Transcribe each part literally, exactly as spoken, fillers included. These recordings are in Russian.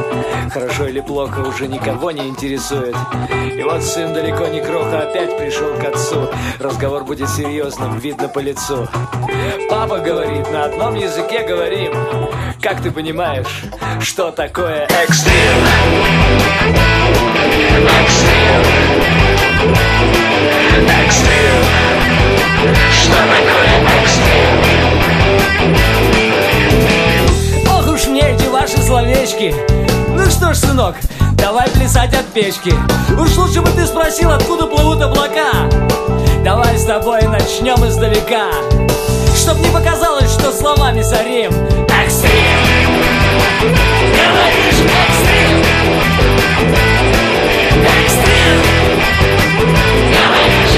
Хорошо или плохо уже никого не интересует. И вот сын далеко не кроха опять пришел к отцу. Разговор будет серьезным, видно по лицу. Папа говорит, на одном языке говорим. Как ты понимаешь, что такое экстрим? Экстрим. Экстрим. Что такое экстрим? Ох уж мне эти ваши словечки. Ну что ж, сынок, давай плясать от печки. Уж лучше бы ты спросил, откуда плывут облака. Давай с тобой начнем издалека, чтоб не показалось, что словами сорим. Экстрим. Говоришь экстрим. Экстрим. Говоришь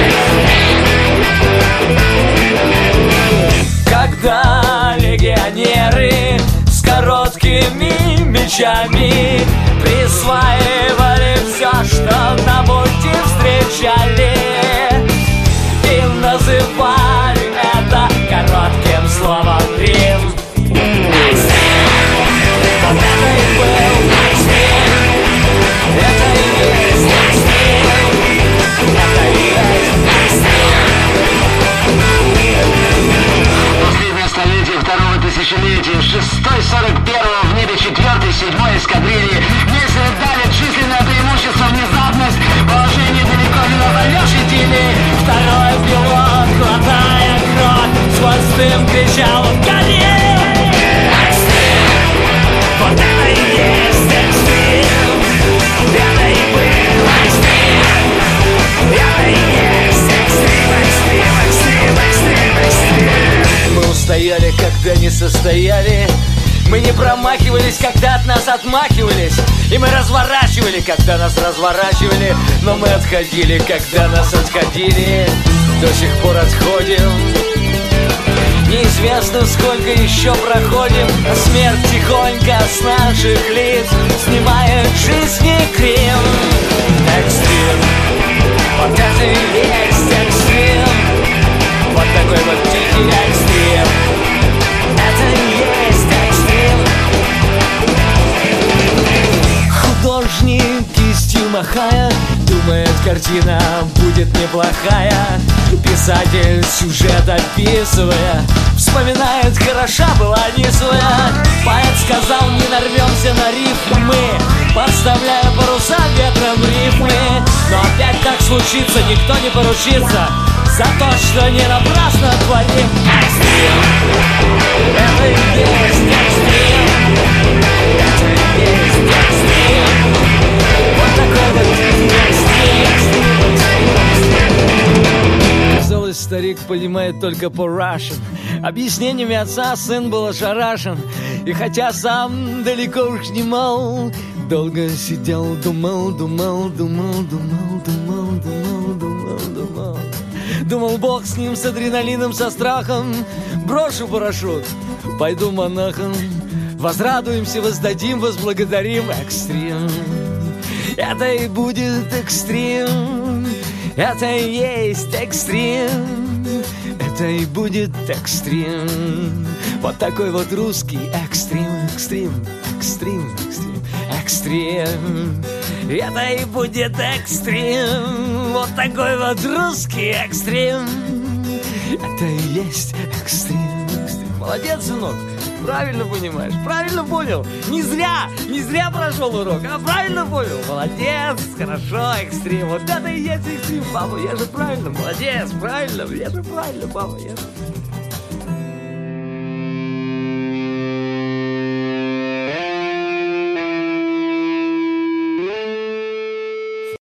экстрим. Когда легионеры с короткими мечами присваивали все, что на пути встречали, и называли это коротким словом Рим. Экстрим. Вот это и был экстрим. Это и есть экстрим. Это и есть экстрим. Последнее столетие второго тысячелетия, шестой сорок первого в небе четвертой, седьмой эскадрильи. Если дали численное преимущество, внезапность, положение далеко не назовешь идиллии. Второй пилот, хватая кровь, сквозь дым кричал: «Гони!» Экстрим! Вот это и есть экстрим! Это и был экстрим! Это и есть экстрим, экстрим, экстрим, экстрим, экстрим! Мы устояли, когда не состояли. Мы не промахивались, когда от нас отмахивались. И мы разворачивали, когда нас разворачивали. Но мы отходили, когда нас отходили. До сих пор отходим. Неизвестно, сколько еще проходим. А смерть тихонько с наших лиц снимает жизни грим. Экстрим. Вот это и есть экстрим. Вот такой вот тихий экстрим. Это и есть экстрим. Художник кистью махая думает, картина будет неплохая. Писатель сюжет описывая вспоминает, хороша была не своя. Поэт сказал, не нарвемся на рифмы, подставляя паруса ветром рифмы. Но опять так случится, никто не поручится за то, что не напрасно творим. Экстрим. Это и есть экстрим. Это и есть экстрим. Вот такой вот экстрим. Казалось, старик понимает только по-рашен. Объяснениями отца сын был ошарашен. И хотя сам далеко уж не мал, долго сидел, думал, думал, думал, думал, думал, думал, думал, думал. Думал, бог с ним, с адреналином, со страхом. Брошу парашют, пойду монахом. Возрадуемся, воздадим, возблагодарим. Экстрим. Это и будет экстрим. Это и есть экстрим. Это и будет экстрим. Вот такой вот русский экстрим, экстрим, экстрим, экстрим, экстрим. Это и будет экстрим. Вот такой вот русский экстрим. Это и есть экстрим, экстрим. Молодец, сынок. Правильно понимаешь, правильно понял. Не зря, не зря прошел урок, а правильно понял. Молодец, хорошо, экстрим. Вот это и есть экстрим, папа. Я же правильно, молодец, правильно. Я же правильно, папа. Я же...